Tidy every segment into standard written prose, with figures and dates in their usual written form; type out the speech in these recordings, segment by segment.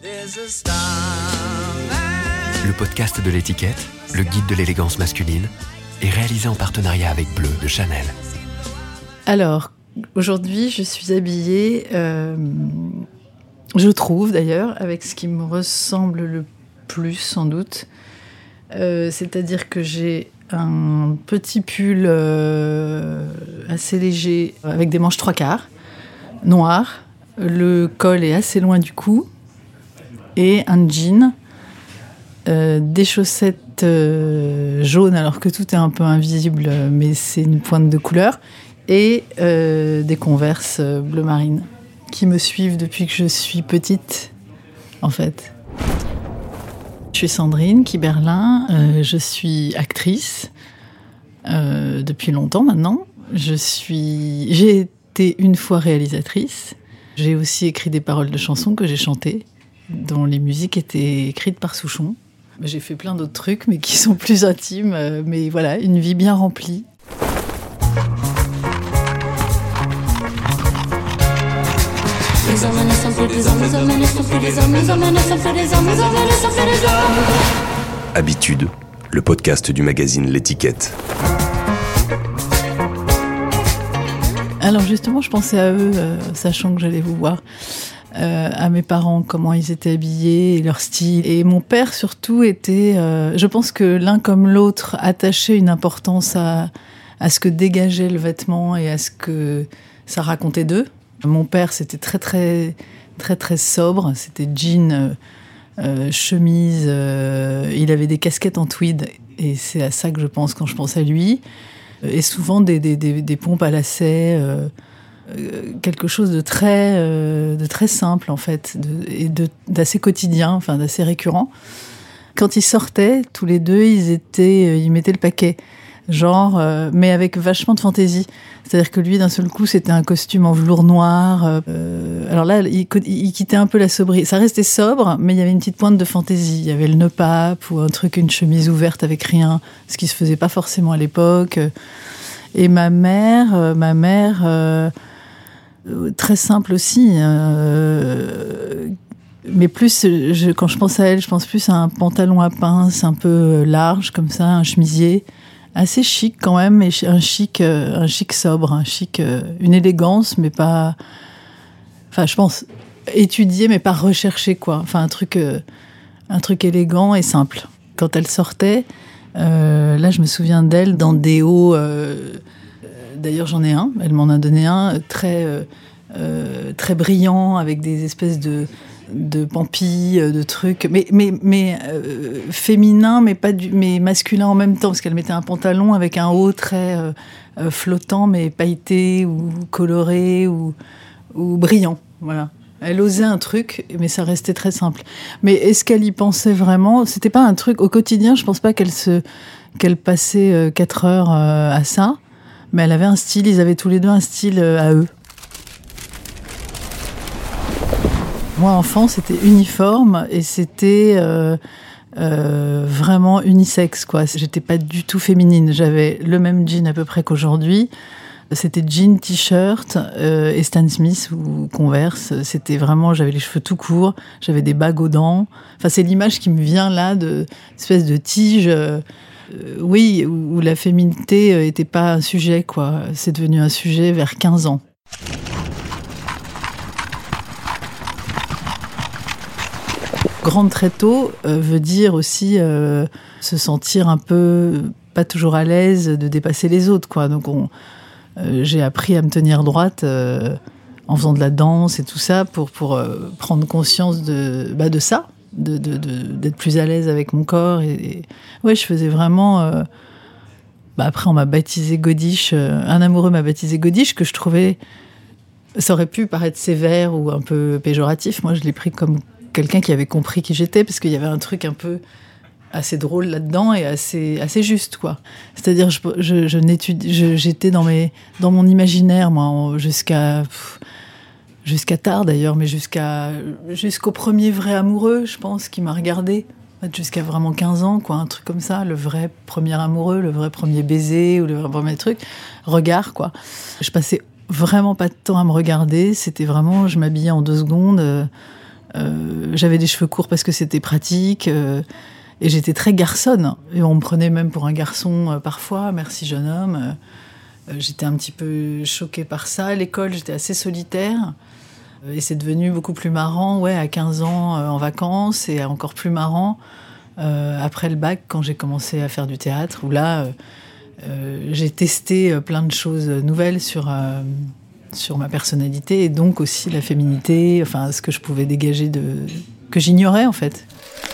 Le podcast de l'étiquette, le guide de l'élégance masculine, est réalisé en partenariat avec Bleu de Chanel. Alors, aujourd'hui, je suis habillée, je trouve d'ailleurs, avec ce qui me ressemble le plus sans doute. C'est-à-dire que j'ai un petit pull assez léger avec des manches 3/4, noir. Le col est assez loin du cou et un jean, des chaussettes jaunes alors que tout est un peu invisible mais c'est une pointe de couleur et des Converse bleu marine qui me suivent depuis que je suis petite en fait. Je suis Sandrine Kiberlin, je suis actrice depuis longtemps maintenant. J'ai été une fois réalisatrice. J'ai aussi écrit des paroles de chansons que j'ai chantées, dont les musiques étaient écrites par Souchon. J'ai fait plein d'autres trucs, mais qui sont plus intimes. Mais voilà, une vie bien remplie. Habitude, le podcast du magazine L'étiquette. Alors justement, je pensais à eux, sachant que j'allais vous voir, à mes parents, comment ils étaient habillés, et leur style. Et mon père surtout était, je pense que l'un comme l'autre attachait une importance à ce que dégageait le vêtement et à ce que ça racontait d'eux. Mon père, c'était très très très très sobre, c'était jean, chemise, il avait des casquettes en tweed et c'est à ça que je pense quand je pense à lui. Et souvent des pompes à lacets, quelque chose de très simple en fait, d'assez quotidien, enfin d'assez récurrent. Quand ils sortaient, tous les deux, ils mettaient le paquet, genre, mais avec vachement de fantaisie. C'est-à-dire que lui, d'un seul coup, c'était un costume en velours noir. Alors là, il quittait un peu la sobriété. Ça restait sobre, mais il y avait une petite pointe de fantaisie. Il y avait le nœud-pape ou un truc, une chemise ouverte avec rien, ce qui se faisait pas forcément à l'époque. Et ma mère, très simple aussi. Mais plus, quand je pense à elle, je pense plus à un pantalon à pince un peu large, comme ça, un chemisier. Assez chic quand même, mais un chic sobre, une élégance, mais pas... Enfin, je pense étudié, mais pas recherché, quoi. Enfin, un truc élégant et simple. Quand elle sortait, là, je me souviens d'elle dans des hauts... D'ailleurs, j'en ai un, elle m'en a donné un, très brillant, avec des espèces de pampilles, de trucs, mais féminin, mais masculin en même temps, parce qu'elle mettait un pantalon avec un haut très flottant, mais pailleté ou coloré ou brillant. Voilà. Elle osait un truc, mais ça restait très simple. Mais est-ce qu'elle y pensait vraiment ? C'était pas un truc au quotidien. Je pense pas qu'elle passait 4 heures à ça, mais elle avait un style. Ils avaient tous les deux un style à eux. Moi, enfant, c'était uniforme et c'était vraiment unisexe, quoi. J'étais pas du tout féminine. J'avais le même jean à peu près qu'aujourd'hui. C'était jean, t-shirt et Stan Smith ou Converse. C'était vraiment, j'avais les cheveux tout courts, j'avais des bagues aux dents. Enfin, c'est l'image qui me vient là de espèce de tige, oui, où la féminité était pas un sujet, quoi. C'est devenu un sujet vers 15 ans. Grande très tôt veut dire aussi se sentir un peu pas toujours à l'aise de dépasser les autres, quoi. Donc j'ai appris à me tenir droite en faisant de la danse et tout ça pour prendre conscience de ça, d'être plus à l'aise avec mon corps et ouais, je faisais vraiment après on m'a baptisé Godiche, un amoureux m'a baptisé Godiche, que je trouvais, ça aurait pu paraître sévère ou un peu péjoratif. Moi je l'ai pris comme quelqu'un qui avait compris qui j'étais, parce qu'il y avait un truc un peu assez drôle là-dedans et assez juste, quoi. C'est-à-dire, j'étais dans mon imaginaire, moi, jusqu'à tard d'ailleurs, mais jusqu'au premier vrai amoureux, je pense, qui m'a regardé. Jusqu'à vraiment 15 ans, quoi, un truc comme ça, le vrai premier amoureux, le vrai premier baiser ou le vrai premier truc, regard, quoi. Je passais vraiment pas de temps à me regarder, c'était vraiment, je m'habillais en 2 secondes. J'avais des cheveux courts parce que c'était pratique. Et j'étais très garçonne. Et on me prenait même pour un garçon parfois. Merci, jeune homme. J'étais un petit peu choquée par ça. À l'école, j'étais assez solitaire. Et c'est devenu beaucoup plus marrant, à 15 ans en vacances, et encore plus marrant après le bac, quand j'ai commencé à faire du théâtre, où là, j'ai testé plein de choses nouvelles sur ma personnalité, et donc aussi la féminité, enfin, ce que je pouvais dégager que j'ignorais, en fait.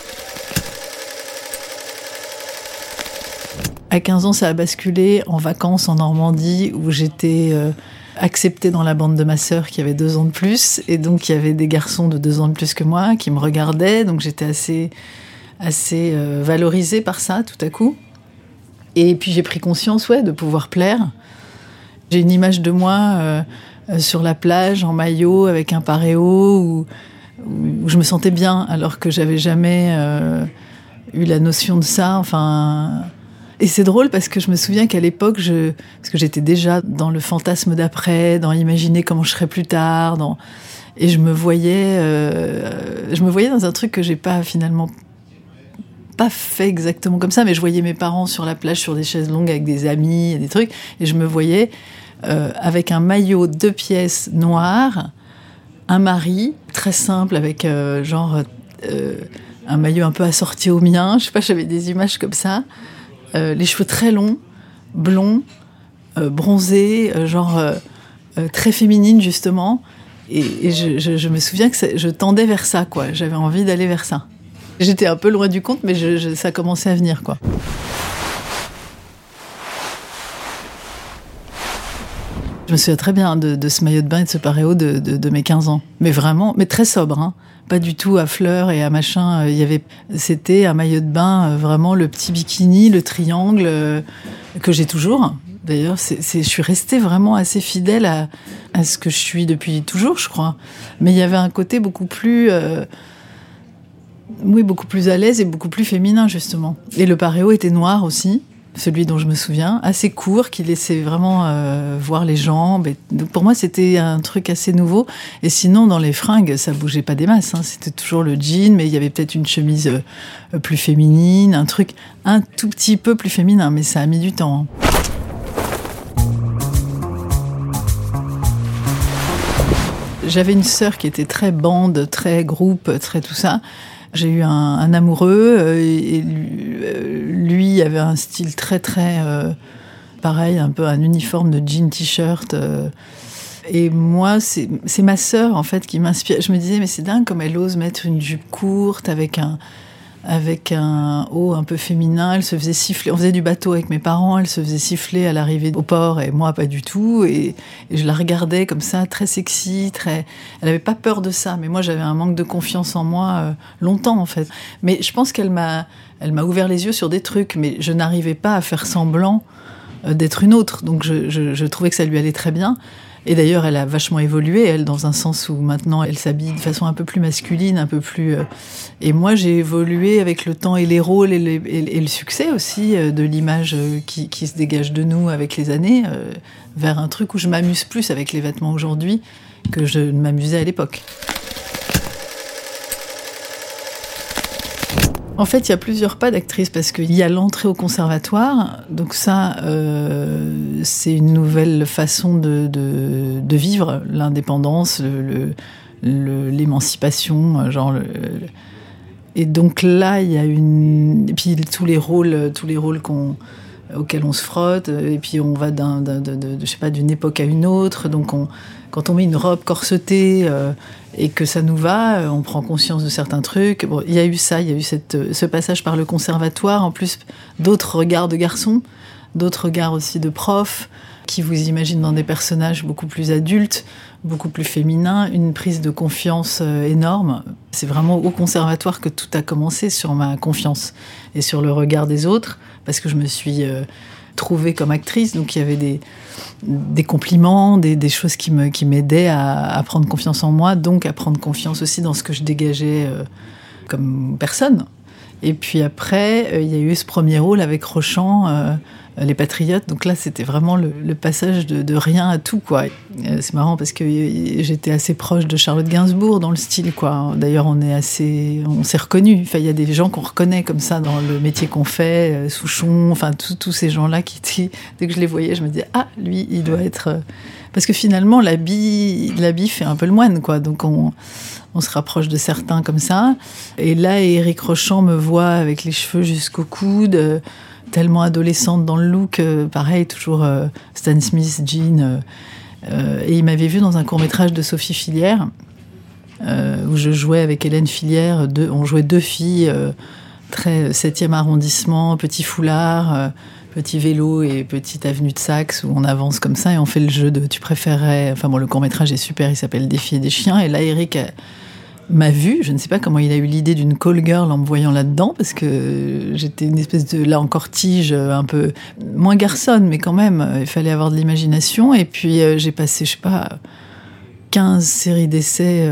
À 15 ans, ça a basculé en vacances en Normandie, où j'étais acceptée dans la bande de ma sœur qui avait 2 ans de plus, et donc il y avait des garçons de 2 ans de plus que moi qui me regardaient, donc j'étais assez valorisée par ça tout à coup. Et puis j'ai pris conscience de pouvoir plaire. J'ai une image de moi sur la plage en maillot avec un paréo où je me sentais bien, alors que j'avais jamais eu la notion de ça, enfin. Et c'est drôle parce que je me souviens qu'à l'époque, parce que j'étais déjà dans le fantasme d'après, dans imaginer comment je serais plus tard, et je me voyais dans un truc que j'ai finalement pas fait exactement comme ça, mais je voyais mes parents sur la plage, sur des chaises longues avec des amis et des trucs, et je me voyais avec un maillot 2 pièces noir, un mari très simple avec un maillot un peu assorti au mien, je sais pas, j'avais des images comme ça. Les cheveux très longs, blonds, bronzés, très féminine justement. Et je me souviens que je tendais vers ça, quoi. J'avais envie d'aller vers ça. J'étais un peu loin du compte, mais ça commençait à venir, quoi. Je me souviens très bien de ce maillot de bain et de ce paréo de mes 15 ans. Mais vraiment, mais très sobre, hein. Pas du tout à fleurs et à machin. C'était un maillot de bain, vraiment le petit bikini, le triangle, que j'ai toujours. D'ailleurs, je suis restée vraiment assez fidèle à ce que je suis depuis toujours, je crois. Mais il y avait un côté beaucoup plus à l'aise et beaucoup plus féminin, justement. Et le paréo était noir aussi, celui dont je me souviens, assez court, qui laissait vraiment voir les jambes. Et donc pour moi, c'était un truc assez nouveau. Et sinon, dans les fringues, ça bougeait pas des masses, hein. C'était toujours le jean, mais il y avait peut-être une chemise plus féminine, un truc un tout petit peu plus féminin, mais ça a mis du temps, hein. J'avais une sœur qui était très bande, très groupe, très tout ça. J'ai eu un amoureux et lui avait un style très très pareil, un peu un uniforme de jean t-shirt. Et moi, c'est ma sœur en fait qui m'inspire. Je me disais mais c'est dingue comme elle ose mettre une jupe courte avec un haut un peu féminin. Elle se faisait siffler. On faisait du bateau avec mes parents. Elle se faisait siffler à l'arrivée au port et moi pas du tout. Et je la regardais comme ça, très sexy, très. Elle avait pas peur de ça, mais moi j'avais un manque de confiance en moi longtemps en fait. Mais je pense qu'elle m'a ouvert les yeux sur des trucs, mais je n'arrivais pas à faire semblant d'être une autre. Donc je trouvais que ça lui allait très bien. Et d'ailleurs, elle a vachement évolué, elle, dans un sens où maintenant, elle s'habille de façon un peu plus masculine, un peu plus... Et moi, j'ai évolué avec le temps et les rôles et le succès aussi de l'image qui se dégage de nous avec les années, vers un truc où je m'amuse plus avec les vêtements aujourd'hui que je ne m'amusais à l'époque. En fait, il y a plusieurs pas d'actrice parce qu'il y a l'entrée au conservatoire. Donc ça, c'est une nouvelle façon de vivre l'indépendance, l'émancipation, Et donc là, il y a et puis tous les rôles auxquels on se frotte. Et puis on va je sais pas, d'une époque à une autre. Donc quand on met une robe corsetée et que ça nous va, on prend conscience de certains trucs. Bon, il y a eu ça, il y a eu ce passage par le conservatoire, en plus d'autres regards de garçons, d'autres regards aussi de profs, qui vous imaginent dans des personnages beaucoup plus adultes, beaucoup plus féminins, une prise de confiance énorme. C'est vraiment au conservatoire que tout a commencé, sur ma confiance et sur le regard des autres, parce que je me suis trouvée comme actrice, donc il y avait des compliments, des choses qui m'aidaient à prendre confiance en moi, donc à prendre confiance aussi dans ce que je dégageais comme personne. Et puis après, il y a eu ce premier rôle avec Rochant, Les Patriotes. Donc là, c'était vraiment le passage de rien à tout, quoi. C'est marrant parce que j'étais assez proche de Charlotte Gainsbourg dans le style, quoi. D'ailleurs, on s'est reconnus. Enfin, il y a des gens qu'on reconnaît comme ça dans le métier qu'on fait, Souchon, enfin, tous ces gens-là qui, dès que je les voyais, je me disais, ah, lui, il doit être... Parce que finalement, l'habit fait un peu le moine, quoi. Donc on se rapproche de certains comme ça. Et là, Éric Rochant me voit avec les cheveux jusqu'au coude, tellement adolescente dans le look, pareil, toujours Stan Smith, jean. Et il m'avait vu dans un court-métrage de Sophie Filière, où je jouais avec Hélène Filière. On jouait 2 filles, très 7e arrondissement, petit foulard, petit vélo et petite avenue de Saxe, où on avance comme ça et on fait le jeu de tu préférerais... Enfin bon, le court-métrage est super, il s'appelle Des filles et des chiens. Et là, Éric m'a vu, je ne sais pas comment il a eu l'idée d'une call girl en me voyant là-dedans, parce que j'étais une espèce de, là encore, tige, un peu moins garçonne, mais quand même, il fallait avoir de l'imagination. Et puis j'ai passé, je sais pas, 15 séries d'essais,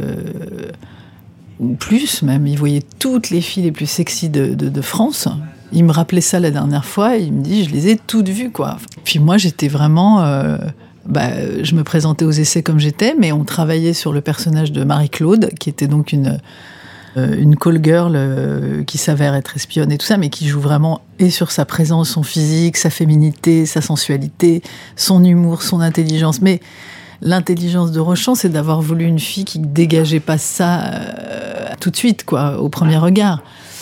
ou plus même. Il voyait toutes les filles les plus sexy de France. Il me rappelait ça la dernière fois, et il me dit, je les ai toutes vues, quoi. Puis moi, j'étais vraiment... je me présentais aux essais comme j'étais, mais on travaillait sur le personnage de Marie-Claude, qui était donc une call girl qui s'avère être espionne et tout ça, mais qui joue vraiment et sur sa présence, son physique, sa féminité, sa sensualité, son humour, son intelligence. Mais l'intelligence de Rochant, c'est d'avoir voulu une fille qui dégageait pas ça tout de suite, quoi, au premier regard.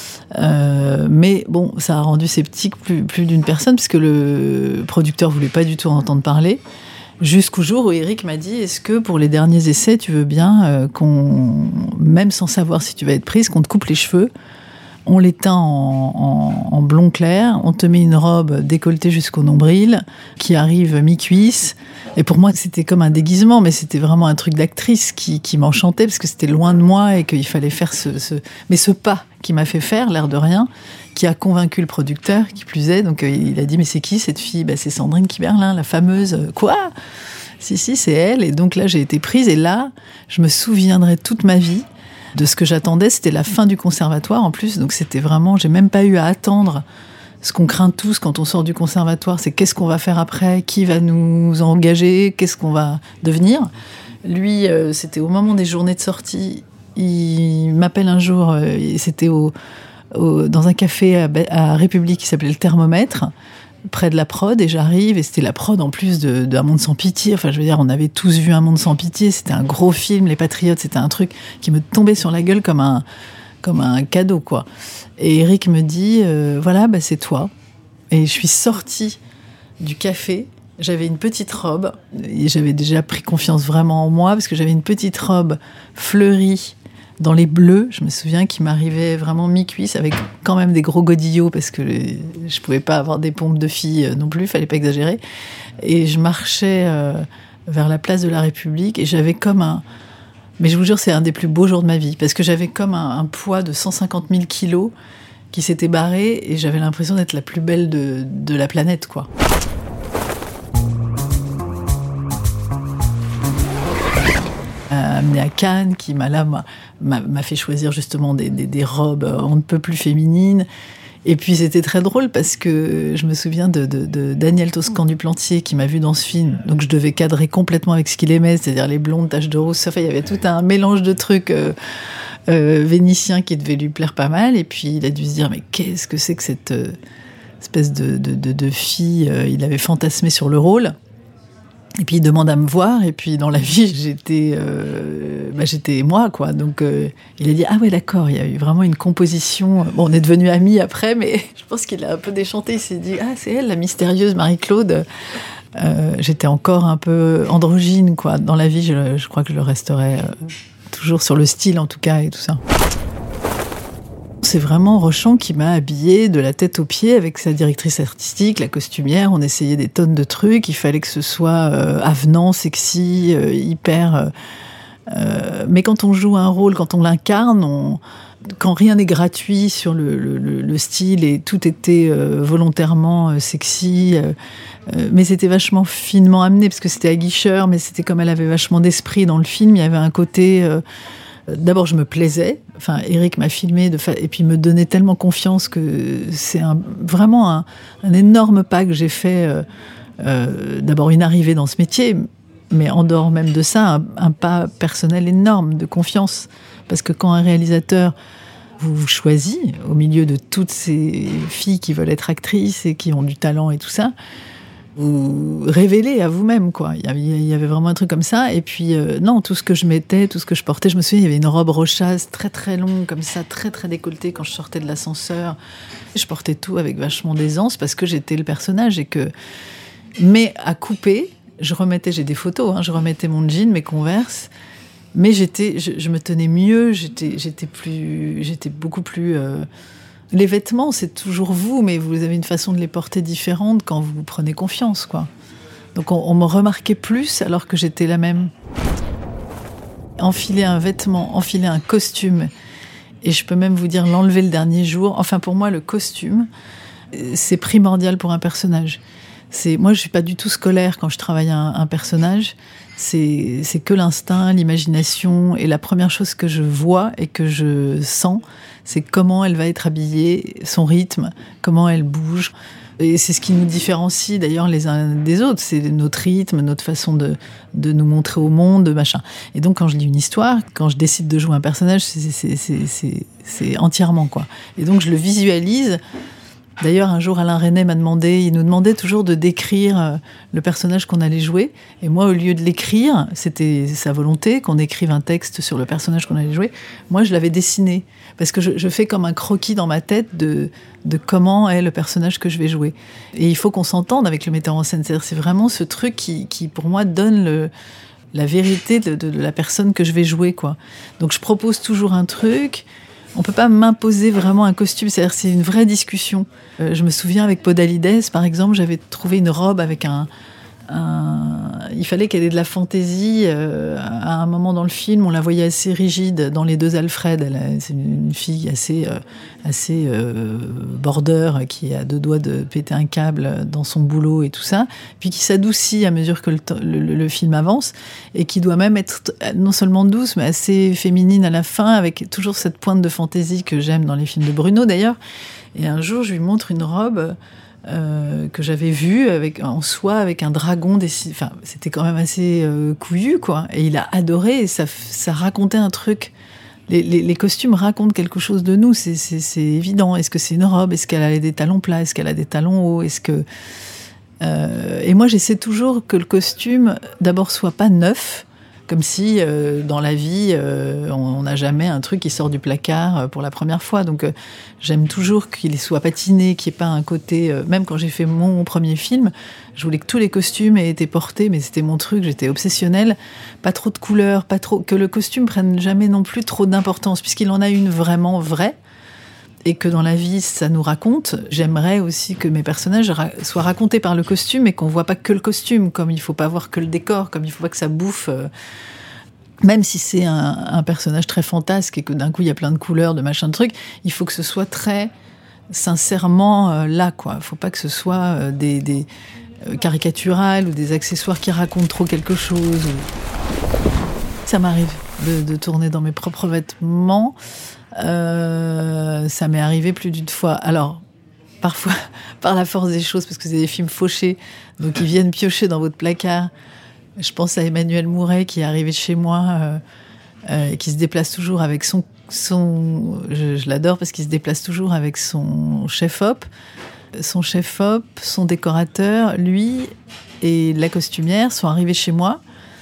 Mais bon, ça a rendu sceptique plus d'une personne, puisque le producteur voulait pas du tout en entendre parler. Jusqu'au jour où Éric m'a dit, est-ce que pour les derniers essais, tu veux bien même sans savoir si tu vas être prise, qu'on te coupe les cheveux, on les teint en blond clair, on te met une robe décolletée jusqu'au nombril, qui arrive mi-cuisse. Et pour moi, c'était comme un déguisement, mais c'était vraiment un truc d'actrice qui m'enchantait, parce que c'était loin de moi et qu'il fallait faire mais ce pas qui m'a fait faire, l'air de rien, qui a convaincu le producteur, qui plus est. Donc il a dit, mais c'est qui cette fille ? C'est Sandrine Kiberlin, la fameuse. Quoi ? Si, c'est elle. Et donc là, j'ai été prise. Et là, je me souviendrai toute ma vie de ce que j'attendais. C'était la fin du conservatoire, en plus. Donc c'était vraiment... J'ai même pas eu à attendre ce qu'on craint tous quand on sort du conservatoire. C'est qu'est-ce qu'on va faire après ? Qui va nous engager ? Qu'est-ce qu'on va devenir ? Lui, c'était au moment des journées de sortie. Il m'appelle un jour, c'était dans un café à République qui s'appelait le Thermomètre, près de la prod, et j'arrive, et c'était la prod en plus d'Un monde sans pitié. Enfin, je veux dire, on avait tous vu Un monde sans pitié, c'était un gros film, Les Patriotes, c'était un truc qui me tombait sur la gueule comme un cadeau, quoi. Et Éric me dit, voilà, c'est toi. Et je suis sortie du café. J'avais une petite robe, et j'avais déjà pris confiance vraiment en moi, parce que j'avais une petite robe fleurie dans les bleus, je me souviens, qui m'arrivait vraiment mi-cuisse, avec quand même des gros godillots, parce que je pouvais pas avoir des pompes de filles non plus, fallait pas exagérer. Et je marchais vers la place de la République, et j'avais comme mais je vous jure, c'est un des plus beaux jours de ma vie, parce que j'avais comme un poids de 150 000 kilos qui s'était barré, et j'avais l'impression d'être la plus belle de la planète, quoi. Amené à Cannes, qui m'a fait choisir justement des robes on ne peut plus féminines. Et puis c'était très drôle parce que je me souviens de Daniel Toscan du Plantier qui m'a vu dans ce film. Donc je devais cadrer complètement avec ce qu'il aimait, c'est-à-dire les blondes, taches de rose. Enfin, il y avait tout un mélange de trucs vénitiens qui devait lui plaire pas mal. Et puis il a dû se dire, mais qu'est-ce que c'est que cette espèce de fille. Il avait fantasmé sur le rôle. Et puis il demande à me voir, et puis dans la vie j'étais moi, quoi. Donc il a dit, ah ouais, d'accord, il y a eu vraiment une composition. Bon, on est devenus amis après, mais je pense qu'il a un peu déchanté. Il s'est dit, ah, c'est elle, la mystérieuse Marie-Claude. J'étais encore un peu androgyne, quoi. Dans la vie, je crois que je le resterai toujours sur le style, en tout cas, et tout ça. C'est vraiment Rochant qui m'a habillée de la tête aux pieds avec sa directrice artistique, la costumière. On essayait des tonnes de trucs. Il fallait que ce soit avenant, sexy, hyper... mais quand on joue un rôle, quand on l'incarne, quand rien n'est gratuit sur le style, et tout était volontairement sexy, mais c'était vachement finement amené, parce que c'était aguicheur, mais c'était comme elle avait vachement d'esprit dans le film. Il y avait un côté... D'abord, je me plaisais. Enfin, Eric m'a filmé et puis me donnait tellement confiance que c'est vraiment un énorme pas que j'ai fait. D'abord, une arrivée dans ce métier, mais en dehors même de ça, un pas personnel énorme de confiance. Parce que quand un réalisateur vous choisit, au milieu de toutes ces filles qui veulent être actrices et qui ont du talent et tout ça, vous révélez à vous-même, quoi. Il y avait vraiment un truc comme ça. Et puis, non, tout ce que je mettais, tout ce que je portais, je me souviens, il y avait une robe rochasse très très longue, comme ça, très très décolletée quand je sortais de l'ascenseur. Je portais tout avec vachement d'aisance parce que j'étais le personnage Mais à couper, j'ai des photos, je remettais mon jean, mes Converse, mais je me tenais mieux, j'étais beaucoup plus... Les vêtements, c'est toujours vous, mais vous avez une façon de les porter différente quand vous prenez confiance, quoi. Donc on me remarquait plus alors que j'étais la même. Enfiler un vêtement, enfiler un costume, et je peux même vous dire l'enlever le dernier jour. Enfin, pour moi, le costume, c'est primordial pour un personnage. Moi, je suis pas du tout scolaire quand je travaille un personnage. C'est que l'instinct, l'imagination, et la première chose que je vois et que je sens, c'est comment elle va être habillée, son rythme, comment elle bouge. Et c'est ce qui nous différencie d'ailleurs les uns des autres. C'est notre rythme, notre façon de nous montrer au monde, machin. Et donc, quand je lis une histoire, quand je décide de jouer un personnage, c'est entièrement, quoi. Et donc, je le visualise. D'ailleurs, un jour, Alain Resnais il nous demandait toujours de décrire le personnage qu'on allait jouer. Et moi, au lieu de l'écrire, c'était sa volonté qu'on écrive un texte sur le personnage qu'on allait jouer. Moi, je l'avais dessiné. Parce que je fais comme un croquis dans ma tête de comment est le personnage que je vais jouer. Et il faut qu'on s'entende avec le metteur en scène. C'est vraiment ce truc qui pour moi, donne la vérité de la personne que je vais jouer, quoi. Donc, je propose toujours un truc. On peut pas m'imposer vraiment un costume, c'est-à-dire c'est une vraie discussion. Je me souviens avec Podalides, par exemple, j'avais trouvé une robe avec il fallait qu'elle ait de la fantaisie. À un moment dans le film, on la voyait assez rigide dans Les Deux Alfred. C'est une fille assez border, qui a 2 doigts de péter un câble dans son boulot et tout ça, puis qui s'adoucit à mesure que le film avance, et qui doit même être non seulement douce, mais assez féminine à la fin, avec toujours cette pointe de fantaisie que j'aime dans les films de Bruno d'ailleurs. Et un jour, je lui montre une robe que j'avais vue en soie avec un dragon dessiné. Enfin, c'était quand même assez couillu, quoi. Et il a adoré, et ça racontait un truc. Les costumes racontent quelque chose de nous, c'est évident. Est-ce que c'est une robe? Est-ce qu'elle a des talons plats? Est-ce qu'elle a des talons hauts? Et moi, j'essaie toujours que le costume, d'abord, soit pas neuf, comme si, dans la vie, on n'a jamais un truc qui sort du placard pour la première fois. Donc, j'aime toujours qu'il soit patiné, qu'il n'y ait pas un côté... même quand j'ai fait mon premier film, je voulais que tous les costumes aient été portés, mais c'était mon truc, j'étais obsessionnelle. Pas trop de couleurs, que le costume prenne jamais non plus trop d'importance, puisqu'il en a une vraiment vraie, et que dans la vie, ça nous raconte. J'aimerais aussi que mes personnages soient racontés par le costume, et qu'on voit pas que le costume, comme il faut pas voir que le décor, comme il faut pas que ça bouffe... Même si c'est un personnage très fantasque et que d'un coup il y a plein de couleurs, de machin de trucs, il faut que ce soit très sincèrement là, quoi. Il faut pas que ce soit des caricaturales ou des accessoires qui racontent trop quelque chose. Ça m'arrive de tourner dans mes propres vêtements. Ça m'est arrivé plus d'une fois. Alors, parfois, par la force des choses, parce que c'est des films fauchés, donc ils viennent piocher dans votre placard. Je pense à Emmanuel Mouret qui est arrivé chez moi et qui se déplace toujours avec son je l'adore parce qu'il se déplace toujours avec son chef-op. Son chef-op, son décorateur, lui et la costumière sont arrivés chez moi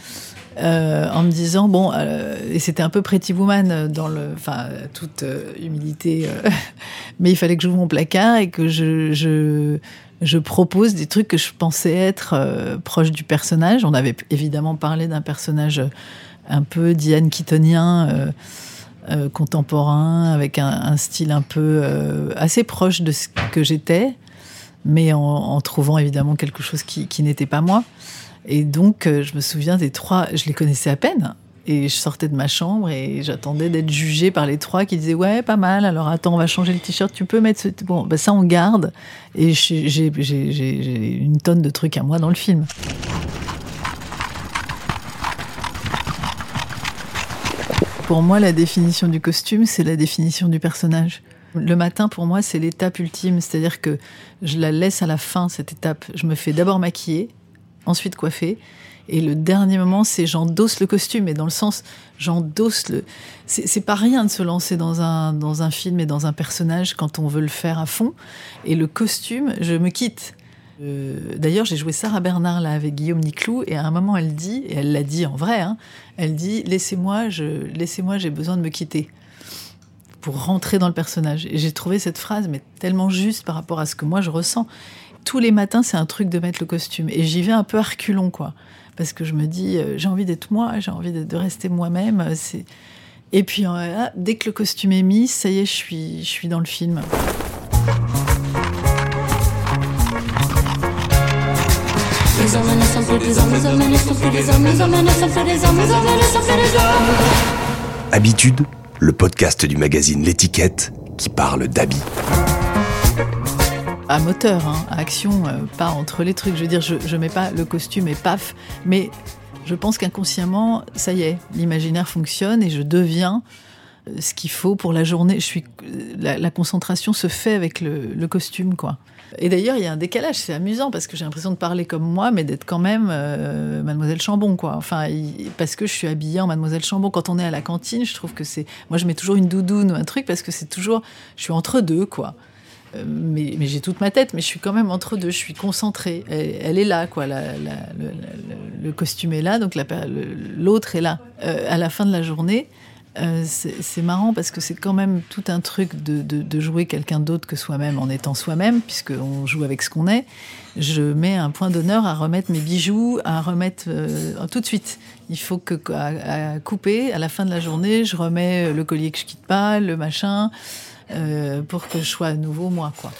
en me disant et c'était un peu Pretty Woman toute humilité, mais il fallait que j'ouvre mon placard et que je propose des trucs que je pensais être proches du personnage. On avait évidemment parlé d'un personnage un peu Diane Keatonien, contemporain, avec un style un peu assez proche de ce que j'étais, mais en trouvant évidemment quelque chose qui n'était pas moi. Et donc, je me souviens des 3, je les connaissais à peine. Et je sortais de ma chambre et j'attendais d'être jugée par les 3 qui disaient « Ouais, pas mal, alors attends, on va changer le t-shirt, tu peux mettre ce... » Bon, ça, on garde. Et j'ai une tonne de trucs à moi dans le film. Pour moi, la définition du costume, c'est la définition du personnage. Le matin, pour moi, c'est l'étape ultime. C'est-à-dire que je la laisse à la fin, cette étape. Je me fais d'abord maquiller, ensuite coiffer. Et le dernier moment, c'est j'endosse le costume. Et dans le sens, j'endosse le... C'est pas rien de se lancer dans un film et dans un personnage quand on veut le faire à fond. Et le costume, je me quitte. D'ailleurs, j'ai joué Sarah Bernard là, avec Guillaume Niclou. Et à un moment, elle dit, et elle l'a dit en vrai, hein, elle dit « Laissez-moi, j'ai besoin de me quitter. » Pour rentrer dans le personnage. Et j'ai trouvé cette phrase mais tellement juste par rapport à ce que moi je ressens. Tous les matins, c'est un truc de mettre le costume. Et j'y vais un peu à reculons, quoi. Parce que je me dis, j'ai envie d'être moi, j'ai envie de rester moi-même. Et puis, dès que le costume est mis, ça y est, je suis dans le film. Habitude, le podcast du magazine L'Étiquette qui parle d'habits. À moteur, hein, à action, pas entre les trucs. Je veux dire, je mets pas le costume et paf. Mais je pense qu'inconsciemment, ça y est, l'imaginaire fonctionne et je deviens ce qu'il faut pour la journée. La concentration se fait avec le costume, quoi. Et d'ailleurs, il y a un décalage, c'est amusant parce que j'ai l'impression de parler comme moi, mais d'être quand même Mademoiselle Chambon, quoi. Enfin, parce que je suis habillée en Mademoiselle Chambon. Quand on est à la cantine, je trouve que c'est... Moi, je mets toujours une doudoune ou un truc parce que c'est toujours... Je suis entre deux, quoi. Mais j'ai toute ma tête, mais je suis quand même entre deux, je suis concentrée. Elle est là, quoi. Le costume est là, donc l'autre est là. À la fin de la journée, c'est marrant parce que c'est quand même tout un truc de jouer quelqu'un d'autre que soi-même en étant soi-même, puisqu'on joue avec ce qu'on est. Je mets un point d'honneur à remettre mes bijoux, à remettre tout de suite. Il faut à couper, à la fin de la journée, je remets le collier que je quitte pas, le machin... pour que je sois à nouveau moi, quoi.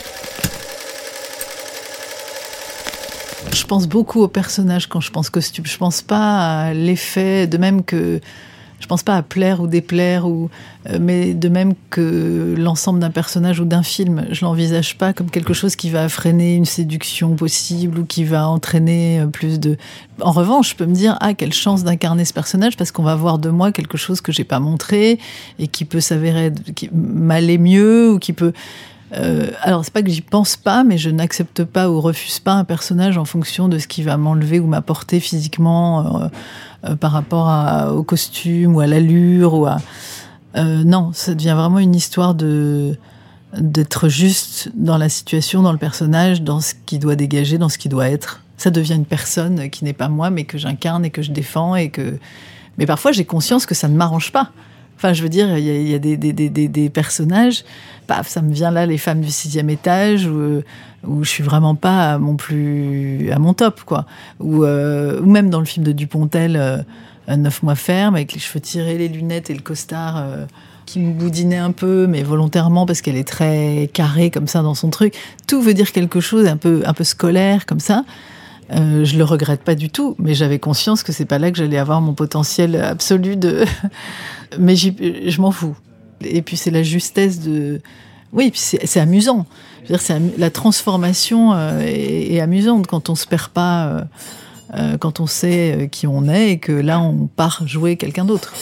Je pense beaucoup au personnage quand je pense costume. Je pense pas à l'effet, de même que je pense pas à plaire ou déplaire, mais de même que l'ensemble d'un personnage ou d'un film, je l'envisage pas comme quelque chose qui va freiner une séduction possible ou qui va entraîner plus de... En revanche, je peux me dire, quelle chance d'incarner ce personnage parce qu'on va voir de moi quelque chose que j'ai pas montré et qui peut s'avérer m'aller mieux ou qui peut... alors c'est pas que j'y pense pas, mais je n'accepte pas ou refuse pas un personnage en fonction de ce qui va m'enlever ou m'apporter physiquement par rapport au costume ou à l'allure ou à... non, ça devient vraiment une histoire d'être juste dans la situation, dans le personnage, dans ce qu'il doit dégager, dans ce qu'il doit être. Ça devient une personne qui n'est pas moi, mais que j'incarne et que je défends mais parfois j'ai conscience que ça ne m'arrange pas. Enfin, je veux dire, il y a des personnages, paf, ça me vient là, les femmes du 6e étage, où je suis vraiment pas à mon top, quoi. Ou même dans le film de Dupontel, 9 mois ferme, avec les cheveux tirés, les lunettes et le costard qui me boudinait un peu, mais volontairement, parce qu'elle est très carrée comme ça dans son truc. Tout veut dire quelque chose un peu scolaire, comme ça. Je le regrette pas du tout, mais j'avais conscience que c'est pas là que j'allais avoir mon potentiel absolu de... Mais je m'en fous. Et puis c'est la justesse de... Oui, puis c'est amusant. Je veux dire, la transformation est amusante quand on se perd pas, quand on sait qui on est et que là on part jouer quelqu'un d'autre.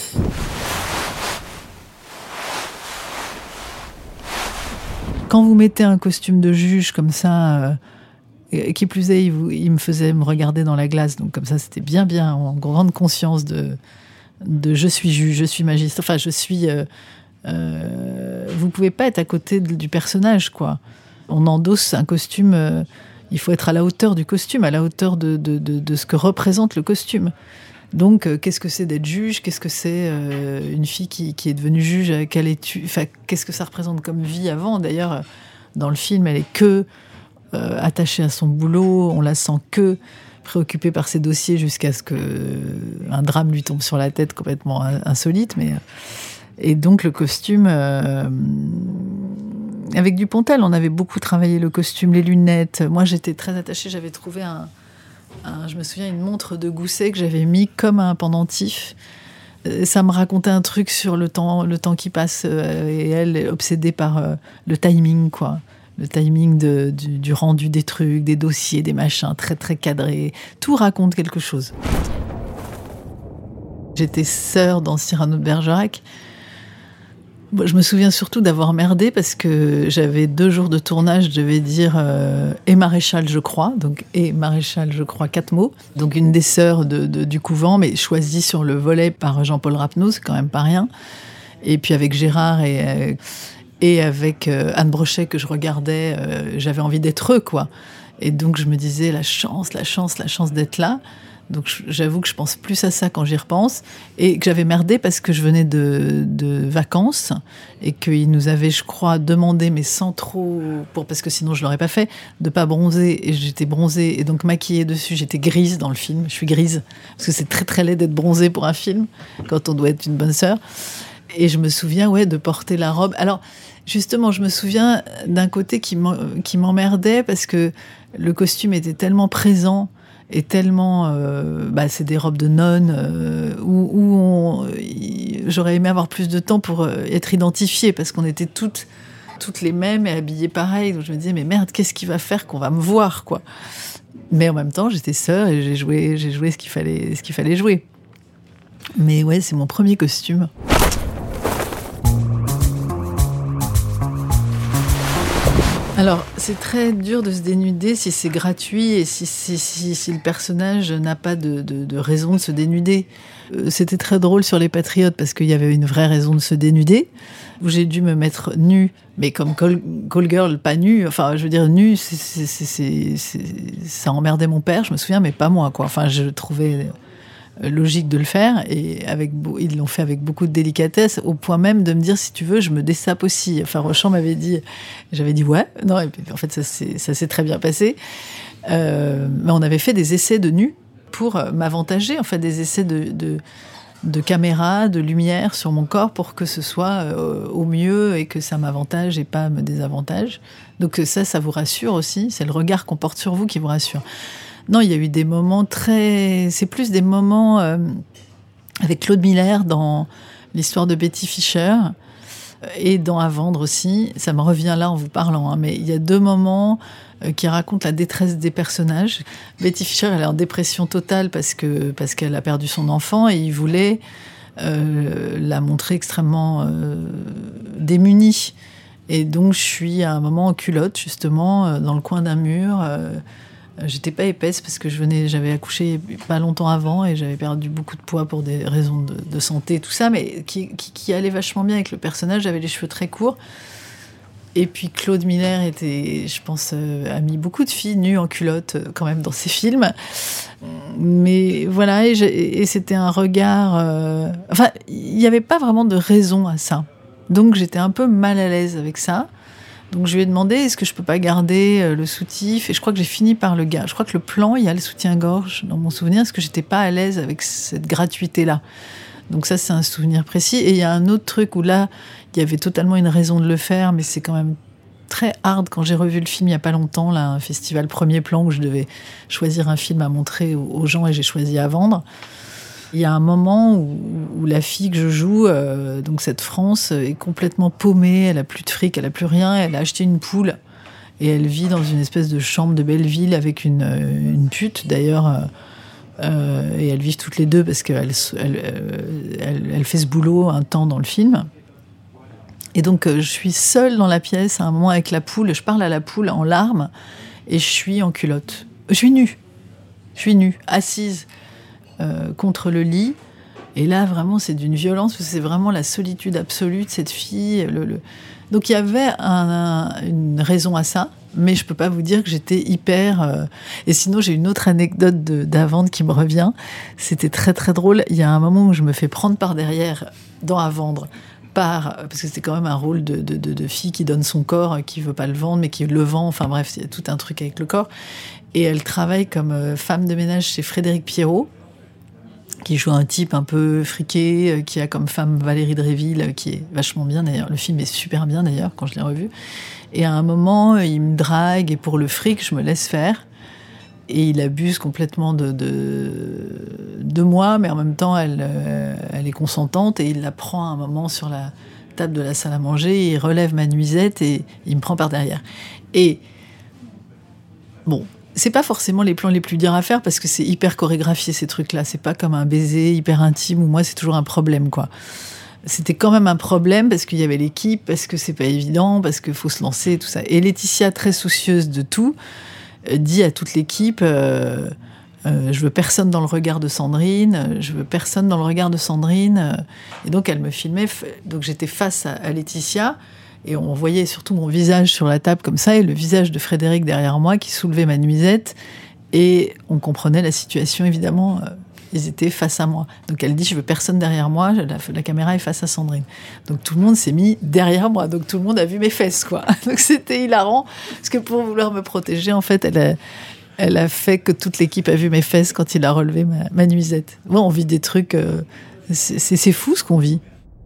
Quand vous mettez un costume de juge comme ça... qui plus est, il me faisait me regarder dans la glace, donc comme ça c'était bien en grande conscience de je suis juge, je suis magistrat, enfin je suis... vous pouvez pas être à côté du personnage, quoi. On endosse un costume, il faut être à la hauteur du costume, à la hauteur de ce que représente le costume. Donc, qu'est-ce que c'est d'être juge ? Qu'est-ce que c'est une fille qui est devenue juge ? Enfin, qu'est-ce que ça représente comme vie avant ? D'ailleurs, dans le film, elle est que attachée à son boulot, on la sent que préoccupée par ses dossiers jusqu'à ce qu'un drame lui tombe sur la tête complètement insolite. Et donc le costume... avec Dupontel, on avait beaucoup travaillé le costume, les lunettes. Moi, j'étais très attachée, j'avais trouvé je me souviens, une montre de Gousset que j'avais mis comme un pendentif. Ça me racontait un truc sur le temps qui passe, et elle, obsédée par le timing, quoi. Le timing du rendu des trucs, des dossiers, des machins, très très cadrés. Tout raconte quelque chose. J'étais sœur dans Cyrano de Bergerac. Je me souviens surtout d'avoir merdé parce que j'avais 2 jours de tournage, je devais dire et maréchal je crois, donc et maréchal je crois 4 mots, donc une des sœurs du couvent, mais choisie sur le volet par Jean-Paul Rapneau, c'est quand même pas rien. Et puis avec Gérard et avec Anne Brochet que je regardais, j'avais envie d'être eux, quoi. Et donc je me disais la chance d'être là. Donc j'avoue que je pense plus à ça quand j'y repense, et que j'avais merdé parce que je venais de vacances et qu'ils nous avaient, je crois, demandé, mais sans trop, parce que sinon je l'aurais pas fait, de pas bronzer, et j'étais bronzée et donc maquillée dessus, j'étais grise dans le film, je suis grise parce que c'est très très laid d'être bronzée pour un film quand on doit être une bonne sœur. Et je me souviens de porter la robe. Alors justement, je me souviens d'un côté qui m'emmerdait parce que le costume était tellement présent et tellement... c'est des robes de nonnes où j'aurais aimé avoir plus de temps pour être identifiée, parce qu'on était toutes les mêmes et habillées pareil. Donc je me disais, mais merde, qu'est-ce qu'il va faire qu'on va me voir, quoi. Mais en même temps, j'étais sœur et j'ai joué ce qu'il fallait jouer. Mais ouais, c'est mon premier costume. Alors, c'est très dur de se dénuder si c'est gratuit et si le personnage n'a pas de raison de se dénuder. C'était très drôle sur Les Patriotes parce qu'il y avait une vraie raison de se dénuder, où j'ai dû me mettre nue, mais comme call girl, pas nue. Enfin, je veux dire, nue, ça emmerdait mon père, je me souviens, mais pas moi, quoi. Enfin, je trouvais logique de le faire, et ils l'ont fait avec beaucoup de délicatesse, au point même de me dire, si tu veux, je me dessape aussi. Enfin, Rochant m'avait dit, j'avais dit ouais, non, et puis en fait ça s'est très bien passé. Mais on avait fait des essais de nu pour m'avantager, en fait, des essais de caméra, de lumière sur mon corps, pour que ce soit au mieux et que ça m'avantage et pas me désavantage. Donc ça vous rassure aussi, c'est le regard qu'on porte sur vous qui vous rassure. Non, il y a eu des moments c'est plus des moments avec Claude Miller dans l'histoire de Betty Fischer et dans À vendre aussi. Ça me revient là en vous parlant, mais il y a 2 moments qui racontent la détresse des personnages. Betty Fischer, elle est en dépression totale parce qu'elle a perdu son enfant, et il voulait la montrer extrêmement démunie. Et donc je suis à un moment en culotte, justement, dans le coin d'un mur. J'étais pas épaisse parce que j'avais accouché pas longtemps avant et j'avais perdu beaucoup de poids pour des raisons de santé et tout ça, mais qui allait vachement bien avec le personnage. J'avais les cheveux très courts. Et puis Claude Miller a mis beaucoup de filles nues en culotte quand même dans ses films. Mais voilà, et c'était un regard... il n'y avait pas vraiment de raison à ça. Donc j'étais un peu mal à l'aise avec ça. Donc je lui ai demandé, est-ce que je peux pas garder le soutif ? Et je crois que j'ai fini par le garder. Je crois que le plan, il y a le soutien-gorge dans mon souvenir, parce que j'étais pas à l'aise avec cette gratuité-là. Donc ça, c'est un souvenir précis. Et il y a un autre truc où là, il y avait totalement une raison de le faire, mais c'est quand même très hard. Quand j'ai revu le film il y a pas longtemps, là, un festival premier plan où je devais choisir un film à montrer aux gens, et j'ai choisi À vendre. Il y a un moment où la fille que je joue, donc cette France, est complètement paumée, elle a plus de fric, elle a plus rien, elle a acheté une poule et elle vit dans une espèce de chambre de Belleville avec une pute d'ailleurs, et elles vivent toutes les deux parce qu'elle fait ce boulot un temps dans le film. Et donc je suis seule dans la pièce à un moment avec la poule, je parle à la poule en larmes et je suis en culotte. Je suis nue, assise contre le lit, et là vraiment c'est d'une violence, parce que c'est vraiment la solitude absolue de cette fille. Donc il y avait une raison à ça, mais je peux pas vous dire que j'étais hyper... Et sinon j'ai une autre anecdote d'À vendre qui me revient, c'était très très drôle. Il y a un moment où je me fais prendre par derrière dans À vendre, parce que c'était quand même un rôle de fille qui donne son corps, qui veut pas le vendre mais qui le vend, enfin bref, il y a tout un truc avec le corps, et elle travaille comme femme de ménage chez Frédéric Pierrot, qui joue un type un peu friqué, qui a comme femme Valérie Dréville, qui est vachement bien d'ailleurs. Le film est super bien d'ailleurs, quand je l'ai revu. Et à un moment, il me drague, et pour le fric, je me laisse faire. Et il abuse complètement de moi, mais en même temps, elle est consentante, et il la prend à un moment sur la table de la salle à manger, et il relève ma nuisette, et il me prend par derrière. Et bon... c'est pas forcément les plans les plus durs à faire parce que c'est hyper chorégraphié ces trucs-là. C'est pas comme un baiser hyper intime où moi c'est toujours un problème, quoi. C'était quand même un problème parce qu'il y avait l'équipe, parce que c'est pas évident, parce qu'il faut se lancer, tout ça. Et Laetitia, très soucieuse de tout, dit à toute l'équipe je veux personne dans le regard de Sandrine, je veux personne dans le regard de Sandrine. Et donc elle me filmait, donc j'étais face à Laetitia. Et on voyait surtout mon visage sur la table comme ça, et le visage de Frédéric derrière moi qui soulevait ma nuisette. Et on comprenait la situation, évidemment. Ils étaient face à moi. Donc elle dit, je veux personne derrière moi, la caméra est face à Sandrine. Donc tout le monde s'est mis derrière moi. Donc tout le monde a vu mes fesses, quoi. Donc c'était hilarant, parce que pour vouloir me protéger, en fait, elle a fait que toute l'équipe a vu mes fesses quand il a relevé ma nuisette. Bon, on vit des trucs... c'est fou ce qu'on vit.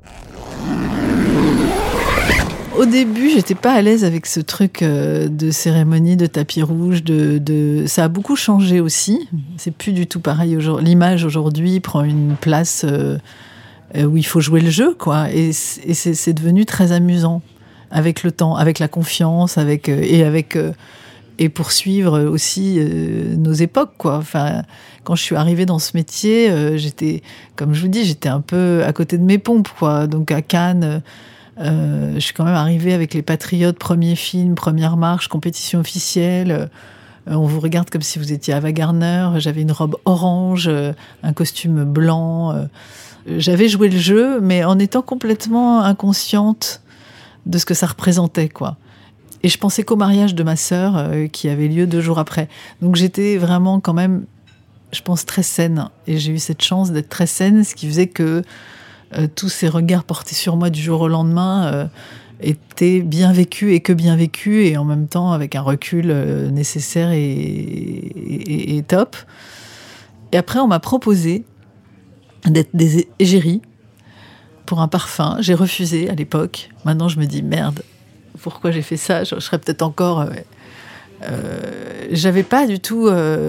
Au début, j'étais pas à l'aise avec ce truc de cérémonie, de tapis rouge, ça a beaucoup changé aussi. C'est plus du tout pareil aujourd'hui. L'image aujourd'hui prend une place où il faut jouer le jeu, quoi. Et c'est devenu très amusant avec le temps, avec la confiance, et poursuivre aussi nos époques, quoi. Enfin, quand je suis arrivée dans ce métier, j'étais, comme je vous dis, j'étais un peu à côté de mes pompes, quoi. Donc à Cannes. Je suis quand même arrivée avec les Patriotes, premier film, première marche, compétition officielle. On vous regarde comme si vous étiez Ava Gardner. J'avais une robe orange, un costume blanc. J'avais joué le jeu, mais en étant complètement inconsciente de ce que ça représentait, quoi. Et je pensais qu'au mariage de ma sœur, qui avait lieu 2 jours après. Donc j'étais vraiment quand même, je pense, très saine. Et j'ai eu cette chance d'être très saine, ce qui faisait que tous ces regards portés sur moi du jour au lendemain étaient bien vécus et en même temps avec un recul nécessaire et top. Et après, on m'a proposé d'être des égéries pour un parfum. J'ai refusé à l'époque. Maintenant, je me dis merde, pourquoi j'ai fait ça ? Je serais peut-être encore... j'avais pas du tout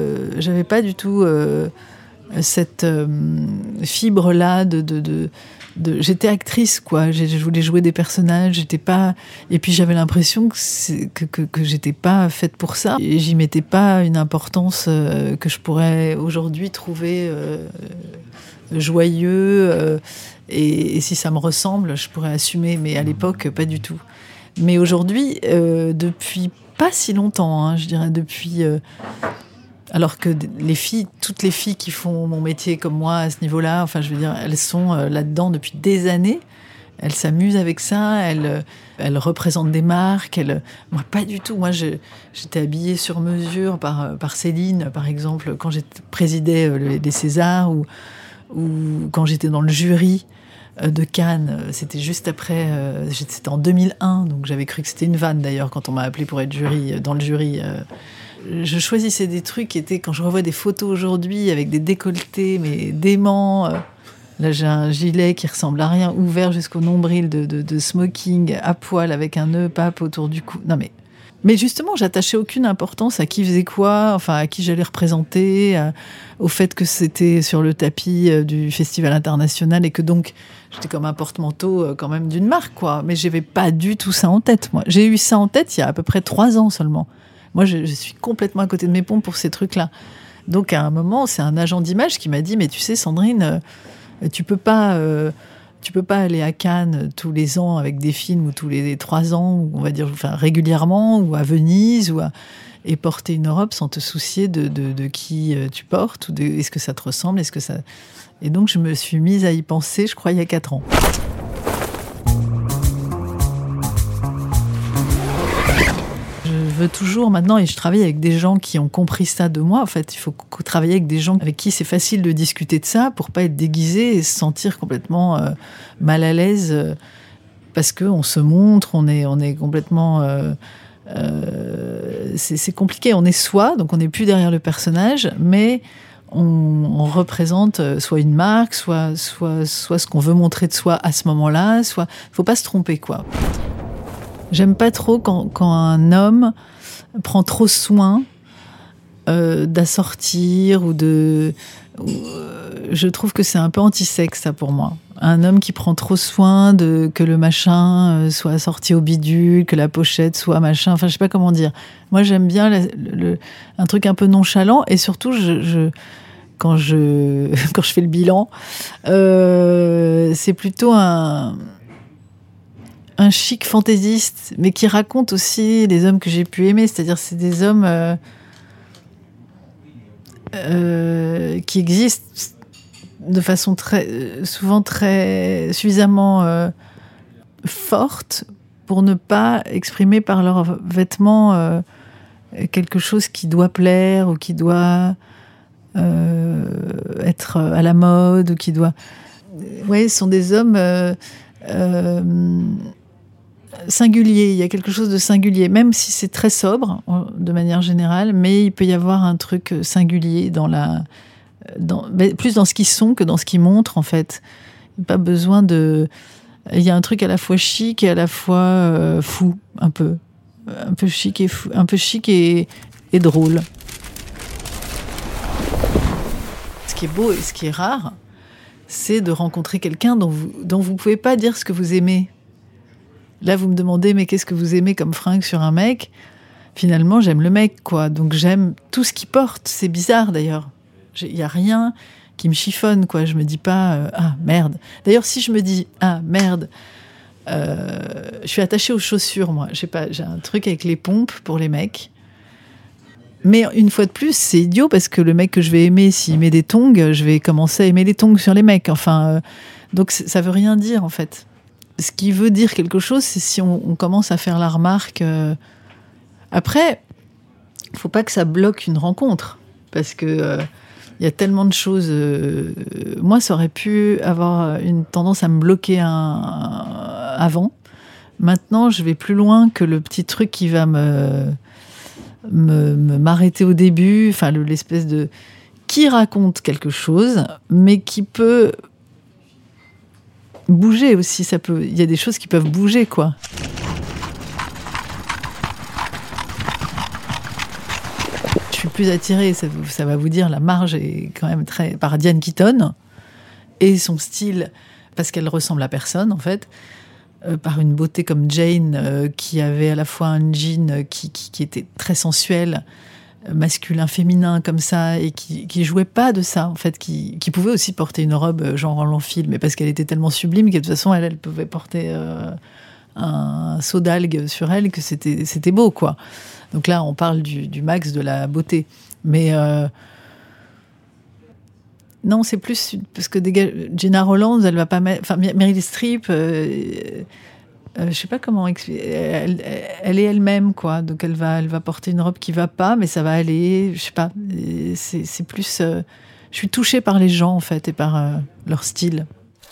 cette fibre-là j'étais actrice, quoi. Je voulais jouer des personnages, j'étais pas... Et puis j'avais l'impression que j'étais pas faite pour ça. Et j'y mettais pas une importance que je pourrais aujourd'hui trouver joyeux. Et si ça me ressemble, je pourrais assumer. Mais à l'époque, pas du tout. Mais aujourd'hui, depuis pas si longtemps, hein, je dirais depuis... alors que toutes les filles qui font mon métier comme moi à ce niveau-là, enfin, je veux dire, elles sont là-dedans depuis des années. Elles s'amusent avec ça, elles représentent des marques. Moi, pas du tout. Moi, j'étais habillée sur mesure par Céline, par exemple, quand j'ai présidé les Césars ou quand j'étais dans le jury de Cannes. C'était juste après, c'était en 2001, donc j'avais cru que c'était une vanne d'ailleurs quand on m'a appelée pour être dans le jury. Je choisissais des trucs qui étaient, quand je revois des photos aujourd'hui avec des décolletés mais déments, là j'ai un gilet qui ressemble à rien, ouvert jusqu'au nombril, de smoking à poil avec un nœud pape autour du cou. Non mais justement, j'attachais aucune importance à qui faisait quoi, enfin à qui j'allais représenter, au fait que c'était sur le tapis du Festival international et que donc j'étais comme un porte-manteau quand même d'une marque, quoi. Mais j'avais pas du tout ça en tête, moi. J'ai eu ça en tête il y a à peu près 3 ans seulement. Moi, je suis complètement à côté de mes pompes pour ces trucs-là. Donc, à un moment, c'est un agent d'image qui m'a dit « Mais tu sais, Sandrine, tu peux pas aller à Cannes tous les ans avec des films ou tous les 3 ans, ou on va dire enfin, régulièrement, ou à Venise, et porter une robe sans te soucier de qui tu portes, ou est-ce que ça te ressemble, est-ce que ça... » Et donc, je me suis mise à y penser, je crois, il y a 4 ans. Je veux toujours maintenant, et je travaille avec des gens qui ont compris ça de moi. En fait, il faut travailler avec des gens avec qui c'est facile de discuter de ça pour pas être déguisé et se sentir complètement mal à l'aise parce qu'on se montre, on est complètement... c'est compliqué, on est soi, donc on n'est plus derrière le personnage, mais on représente soit une marque, soit ce qu'on veut montrer de soi à ce moment-là, faut pas se tromper, quoi. J'aime pas trop quand un homme prend trop soin d'assortir je trouve que c'est un peu anti-sexe, ça, pour moi. un homme qui prend trop soin que le machin soit sorti au bidule, que la pochette soit machin, enfin je sais pas comment dire. Moi j'aime bien un truc un peu nonchalant, et surtout quand je fais le bilan, c'est plutôt un chic fantaisiste, mais qui raconte aussi les hommes que j'ai pu aimer, c'est-à-dire c'est des hommes qui existent de façon souvent suffisamment forte pour ne pas exprimer par leurs vêtements quelque chose qui doit plaire ou qui doit être à la mode ou qui doit... Ouais, ce sont des hommes singuliers. Il y a quelque chose de singulier, même si c'est très sobre de manière générale, mais il peut y avoir un truc singulier plus dans ce qu'ils sont que dans ce qu'ils montrent, en fait. Il n'y a pas besoin de... Il y a un truc à la fois chic et à la fois fou, un peu chic et fou, un peu chic et drôle. Ce qui est beau et ce qui est rare, c'est de rencontrer quelqu'un dont vous pouvez pas dire ce que vous aimez. Là, vous me demandez, mais qu'est-ce que vous aimez comme fringue sur un mec ? Finalement, j'aime le mec, quoi. Donc j'aime tout ce qu'il porte. C'est bizarre, d'ailleurs. Il y a rien qui me chiffonne, quoi. Je me dis pas ah merde. D'ailleurs, si je me dis ah merde, je suis attachée aux chaussures, moi. J'ai un truc avec les pompes pour les mecs. Mais une fois de plus, c'est idiot parce que le mec que je vais aimer, s'il met des tongs, je vais commencer à aimer les tongs sur les mecs. Enfin, donc ça veut rien dire, en fait. Ce qui veut dire quelque chose, c'est si on commence à faire la remarque. Après, il faut pas que ça bloque une rencontre, parce que y a tellement de choses. Moi, ça aurait pu avoir une tendance à me bloquer avant. Maintenant, je vais plus loin que le petit truc qui va m'arrêter au début. Enfin, l'espèce de qui raconte quelque chose, mais qui peut bouger aussi. Il y a des choses qui peuvent bouger, quoi. Je suis plus attirée, ça va vous dire, la marge est quand même par Diane Keaton et son style, parce qu'elle ressemble à personne en fait, par une beauté comme Jane, qui avait à la fois un jean qui était très sensuel, masculin, féminin comme ça, et qui jouait pas de ça en fait, qui pouvait aussi porter une robe genre en l'enfile, mais parce qu'elle était tellement sublime que de toute façon elle pouvait porter un seau d'algues sur elle, que c'était beau, quoi. Donc là, on parle du max de la beauté. Mais non, c'est plus parce que Gena Rowlands, elle va pas mettre... Enfin, Meryl Streep, je sais pas comment expliquer. Elle est elle-même, quoi. Donc elle va porter une robe qui va pas, mais ça va aller. Je sais pas. C'est plus... je suis touchée par les gens, en fait, et par leur style.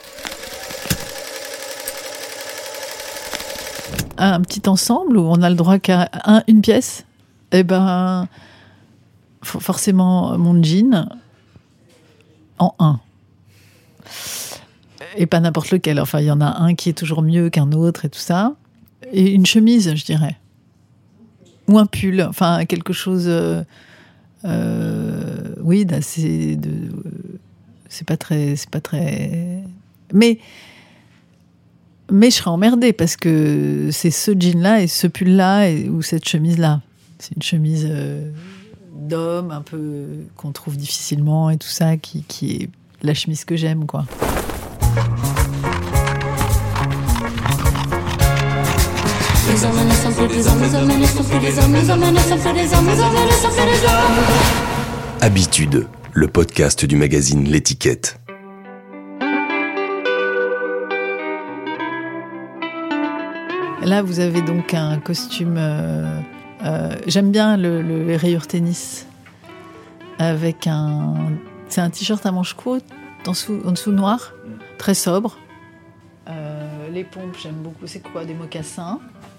Un petit ensemble où on a le droit qu'à une pièce, eh ben, forcément mon jean en un. Et pas n'importe lequel. Enfin, il y en a un qui est toujours mieux qu'un autre et tout ça. Et une chemise, je dirais. Ou un pull. Enfin, quelque chose... oui, d'assez... c'est pas très... Mais je serais emmerdée parce que c'est ce jean-là et ce pull-là ou cette chemise-là. C'est une chemise d'homme, un peu qu'on trouve difficilement et tout ça, qui est la chemise que j'aime, quoi. Habitude, le podcast du magazine L'Étiquette. Là, vous avez donc un costume... j'aime bien les rayures tennis. Avec c'est un t-shirt à manches courtes, en dessous noir, très sobre. Les pompes, j'aime beaucoup. C'est quoi, des mocassins?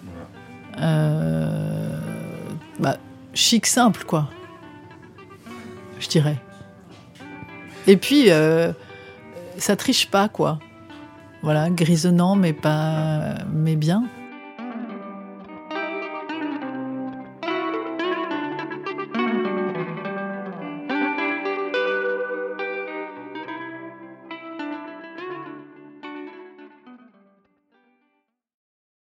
Chic, simple, quoi. Je dirais. Et puis, ça triche pas, quoi. Voilà, grisonnant, mais bien.